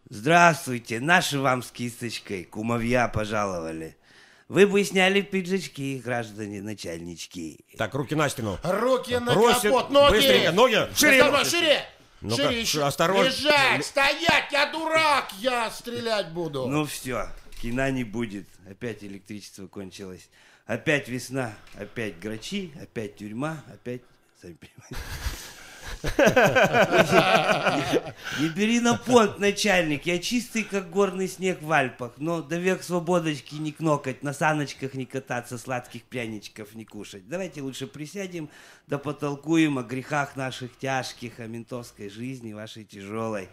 Здравствуйте, наши вам с кисточкой кумовья пожаловали. Вы бы сняли пиджачки, граждане начальнички. Так, руки на стену. Руки на Бросьте, капот, ноги! быстренько, ноги! Шире! Шире! Ну-ка, Шире еще! осторожно. Лежать! Стоять! Я дурак! Я стрелять буду! Ну все, кино не будет. Опять электричество кончилось. Опять весна, опять грачи, опять тюрьма, опять... Сами понимаете. Не бери на понт, начальник. Я чистый, как горный снег в Альпах. Но до век свободочки не кнокать, на саночках не кататься, сладких пряничков не кушать. Давайте лучше присядем, да потолкуем о грехах наших тяжких, о ментовской жизни вашей тяжелой.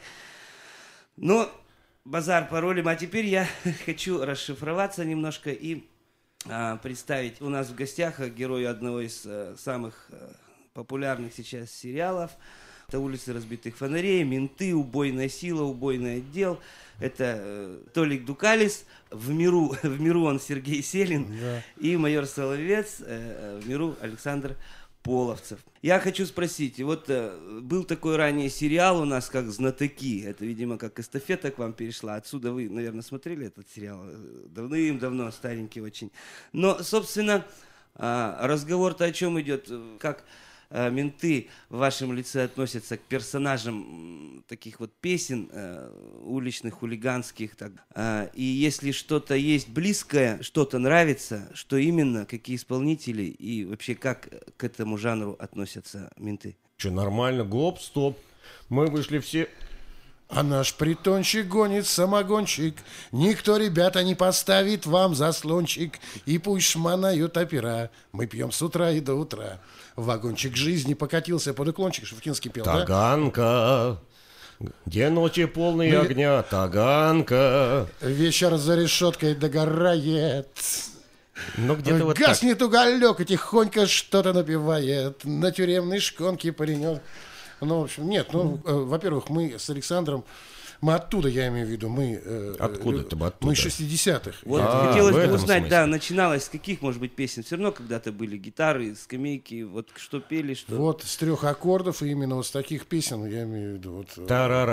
Ну, базар паролем. А теперь я хочу расшифроваться немножко и представить. У нас в гостях герою одного из самых... популярных сейчас сериалов. Это «Улицы разбитых фонарей», «Менты», «Убойная сила», «Убойный отдел». Это Толик Дукалис. В миру он Сергей Селин. Да. И майор Соловец. В миру Александр Половцев. Я хочу спросить, вот был такой ранее сериал у нас, как «Знатоки». Это, видимо, как эстафета к вам перешла. Отсюда вы, наверное, смотрели этот сериал давным-давно, старенький очень. Но, собственно, разговор-то о чем идет? Как менты в вашем лице относятся к персонажам таких вот песен уличных, хулиганских. Так. И если что-то есть близкое, что-то нравится, что именно, какие исполнители и вообще как к этому жанру относятся менты? Че, нормально? Гоп, стоп. Мы вышли все... А наш притончик гонит самогончик. Никто, ребята, не поставит вам заслончик. И пусть шманают опера. Мы пьем с утра и до утра. Вагончик жизни покатился под уклончик. Шуфутинский пел, Таганка, да? Где ночи полные огня, Таганка. Вечер за решеткой догорает. Ну, где-то вот гаснет так. Уголек и тихонько что-то напевает. На тюремной шконке паренек. Ну, в общем, нет, во-первых, мы с Александром, мы оттуда, я имею в виду, мы... Откуда-то бы оттуда? Мы 60-х. Вот хотелось бы узнать, смысле. Да, начиналось с каких, может быть, песен? Все равно когда-то были гитары, скамейки, вот что пели, что... Вот с 3 аккордов, и именно вот с таких песен, я имею в виду, вот...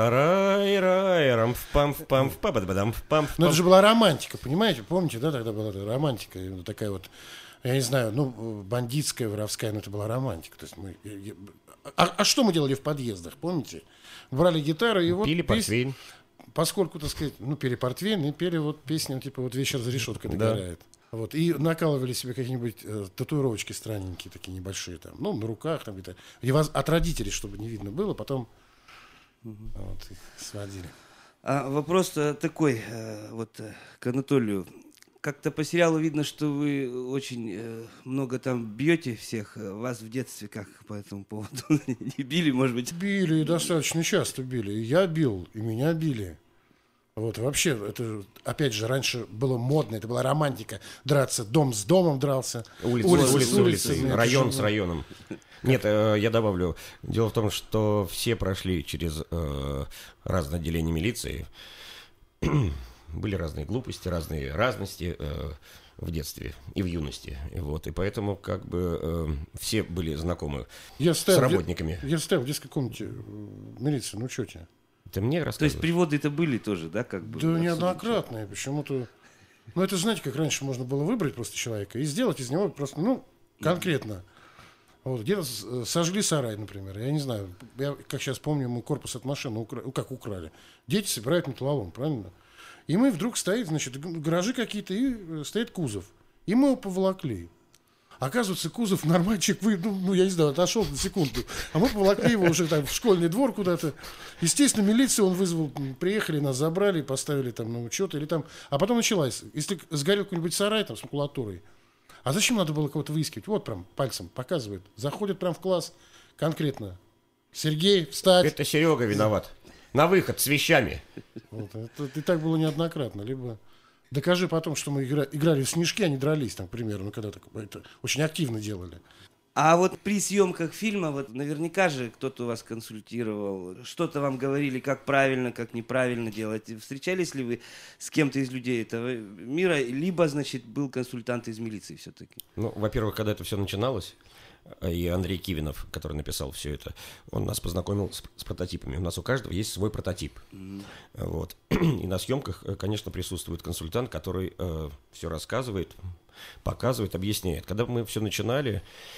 Но это же была романтика, понимаете? Помните, да, тогда была романтика, такая вот, я не знаю, бандитская, воровская, но это была романтика. То есть мы... А что мы делали в подъездах, помните? Брали гитару и вот... Пили портвейн. Поскольку, так сказать, пели портвейн и пели вот песню, типа вот «Вечер за решеткой догорает». Да. Вот, и накалывали себе какие-нибудь татуировочки странненькие, такие небольшие, там, на руках, там где-то. От родителей, чтобы не видно было, потом вот, их сводили. Вопрос такой, вот, к Анатолию. Как-то по сериалу видно, что вы очень много там бьете всех. Вас в детстве как по этому поводу не били, может быть? Били, и достаточно часто били. И я бил, и меня били. Вот вообще, это, опять же, раньше было модно, это была романтика. Драться, дом с домом дрался. Улица, район с районом. Нет, я добавлю. Дело в том, что все прошли через разные отделения милиции. Были разные глупости, разные разности в детстве и в юности. Вот, и поэтому как бы все были знакомы с работниками. Я стоял в детской комнате милиции, что тебе? Это мне рассказывают. То есть приводы-то были тоже, да? Как бы, да неоднократные, почему-то. Это знаете, как раньше можно было выбрать просто человека и сделать из него просто, конкретно. Вот, где-то сожгли сарай, например. Я не знаю, я как сейчас помню, мы корпус от машины украли. Дети собирают металлолом, правильно? И мы вдруг стоит, гаражи какие-то, и стоит кузов. И мы его поволокли. Оказывается, кузов нормальчик, я не знаю, отошел на секунду. А мы поволокли его уже там в школьный двор куда-то. Естественно, милицию он вызвал, приехали, нас забрали, поставили там на учет. Или там... А потом началось. Если сгорел какой-нибудь сарай там с макулатурой, а зачем надо было кого-то выискивать? Вот прям пальцем показывает. Заходит прям в класс конкретно. Сергей, встать. Это Серега виноват. На выход с вещами. Вот, это и так было неоднократно. Либо докажи потом, что мы играли в снежки, а не дрались, там, к примеру. Когда-то это очень активно делали. А вот при съемках фильма, вот наверняка же кто-то вас консультировал, что-то вам говорили, как правильно, как неправильно делать. Встречались ли вы с кем-то из людей этого мира, либо, значит, был консультант из милиции все-таки? Во-первых, когда это все начиналось, и Андрей Кивинов, который написал все это, он нас познакомил с прототипами. У нас у каждого есть свой прототип. Вот. и на съемках, конечно, присутствует консультант, который все рассказывает, показывает, объясняет. Когда мы все начинали,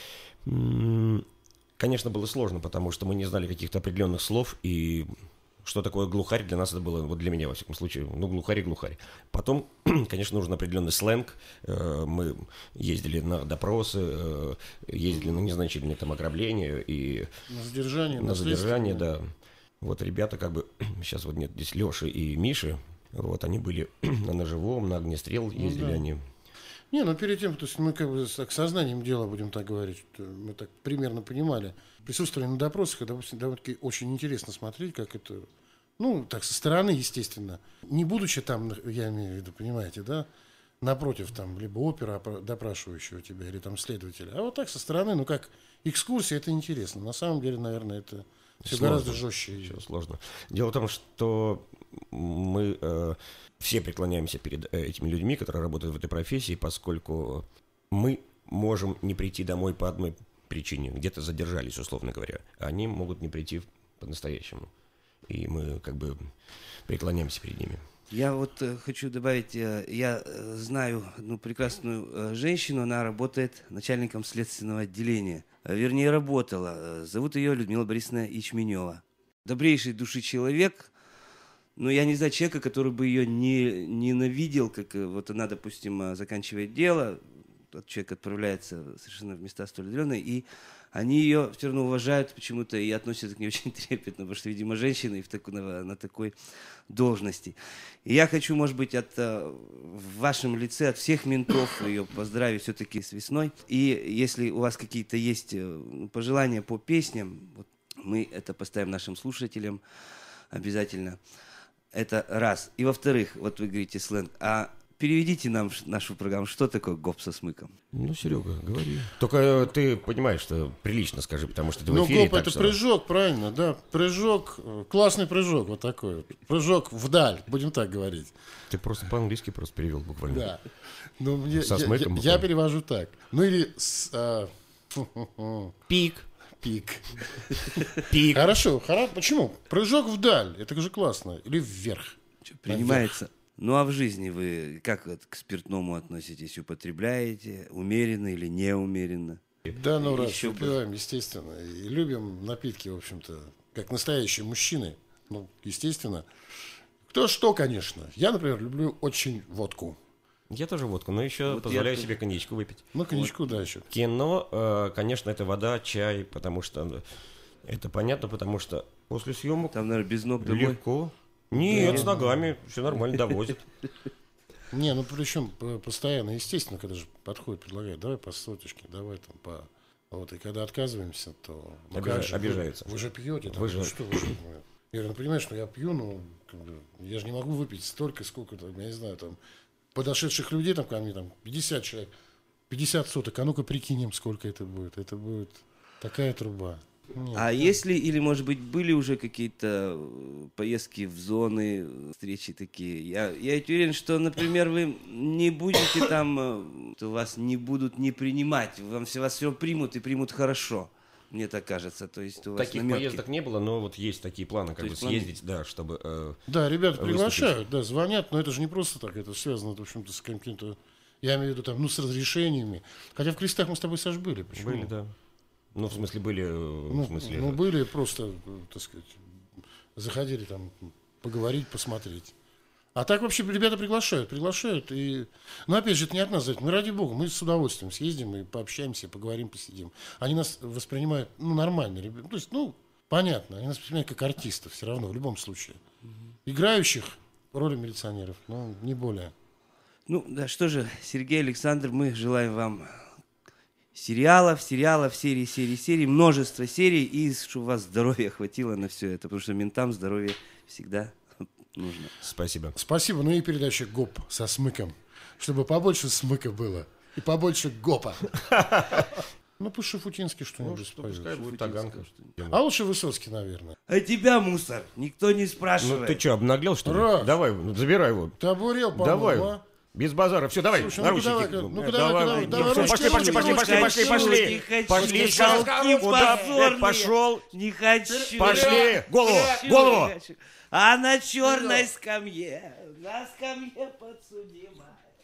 конечно, было сложно, потому что мы не знали каких-то определенных слов, и что такое глухарь для нас это было, вот для меня, во всяком случае, ну, глухарь и глухарь. Потом, конечно, нужен определенный сленг. Мы ездили на допросы, ездили на незначительные там ограбления и... На задержание. На задержание, да. Вот ребята как бы, сейчас вот нет, здесь Леша и Миша, вот они были на Ножевом, на Огнестрел ездили они. Не, ну перед тем, то есть мы как бы так сознанием дела, будем так говорить, мы так примерно понимали. Присутствовали на допросах, и довольно-таки очень интересно смотреть, как это, ну, так, со стороны, естественно. Не будучи там, я имею в виду, понимаете, да, напротив, там, либо опера, допрашивающего тебя, или там следователя. А вот так со стороны, ну, как экскурсия, это интересно. На самом деле, наверное, это все гораздо жестче. Все сложно. Дело в том, что мы все преклоняемся перед этими людьми, которые работают в этой профессии, поскольку мы можем не прийти домой по одной причине, где-то задержались, условно говоря, а они могут не прийти по-настоящему. И мы как бы преклоняемся перед ними. Я вот хочу добавить, я знаю одну прекрасную женщину, она работает начальником следственного отделения. Вернее, работала. Зовут ее Людмила Борисовна Ячменева. Добрейшей души человек, но я не знаю человека, который бы ее не ненавидел, как вот она, допустим, заканчивает дело, тот человек отправляется совершенно в места столь отдаленные, и они ее все равно уважают почему-то и относятся к ней очень трепетно, потому что, видимо, женщина и на такой должности. И я хочу, может быть, в вашем лице от всех ментов ее поздравить все-таки с весной. И если у вас какие-то есть пожелания по песням, вот мы это поставим нашим слушателям обязательно. Это раз. И во-вторых, вот вы говорите сленг, а переведите нам нашу программу, что такое гоп со смыком? Ну, Серега, говори. Только ты понимаешь, что прилично скажи, потому что ты в эфире. Ну, гоп это что... прыжок, правильно, да. Прыжок, классный прыжок, вот такой. Прыжок вдаль, будем так говорить. Ты просто по-английски просто перевел буквально. Да. Ну, мне, со смыком я перевожу так. Ну, или... Пик. Пик. Хорошо. Почему? Прыжок вдаль, это же классно. Или вверх. Принимается. Ну а в жизни вы как вот к спиртному относитесь? Употребляете? Умеренно или неумеренно? Да, ну раз, выпиваем, естественно. И любим напитки, в общем-то, как настоящие мужчины. Ну, естественно. Кто что, конечно. Я, например, люблю очень водку. Я тоже водку, но еще вот позволяю себе коньячку выпить. Ну, коньячку, вот. Да, еще. Кино, конечно, это вода, чай, потому что... Это понятно, потому что после съемок... Там, наверное, без ног домой. Легко. Нет, да, с ногами, все нормально, довозят. Не, ну причем постоянно, естественно, когда же подходит, предлагает, давай по соточке, давай там по... Вот, и когда отказываемся, то... Ну, обижаются. Вы же пьете, там, вы же... что вы же... Я говорю, ну понимаешь, что я пью, но как бы, я же не могу выпить столько, сколько там, я не знаю, там, подошедших людей там ко мне, там, 50 человек, 50 соток, а ну-ка прикинем, сколько это будет. Это будет такая труба. Нет, а если, или, может быть, были уже какие-то поездки в зоны, встречи такие? Я уверен, что, например, вы не будете там, вас не будут не принимать, вас все примут и примут хорошо, мне так кажется. То есть у вас таких намётки. Поездок не было, но вот есть такие планы, как бы съездить, да, чтобы да, ребята приглашают, да, звонят, но это же не просто так, это связано, в общем-то, с каким-то, я имею в виду, там, ну, с разрешениями. Хотя в Крестах мы с тобой, Саш, были. Почему? Были, да. Ну, в смысле, были... Ну, были просто, так сказать, заходили там поговорить, посмотреть. А так вообще ребята приглашают. И... Но опять же, это не от нас зависит. Мы, ради бога, мы с удовольствием съездим и пообщаемся, поговорим, посидим. Они нас воспринимают, ну, нормально. То есть, ну, понятно, они нас воспринимают как артистов все равно, в любом случае. Играющих роли милиционеров, но не более. Ну, да, что же, Сергей, Александр, мы желаем вам... сериалов, серии, множество серий, и чтобы у вас здоровья хватило на все это, потому что ментам здоровье всегда нужно. Спасибо. Спасибо. Ну и передача ГОП со смыком, чтобы побольше смыка было и побольше ГОПа. Ну, пусть Шафутинский что-нибудь споет. Таганка. А лучше Высоцкий, наверное. А тебя, мусор, никто не спрашивает. Ну, ты что, обнаглел, что ли? Давай, забирай его. Ты обурел, по-моему, давай. А? Без базара. Все, давай, слушай, наручники. Ну-ка, давай. Пошли. Не хочу. Пошли. Голову. А на черной скамье, на скамье подсудимая,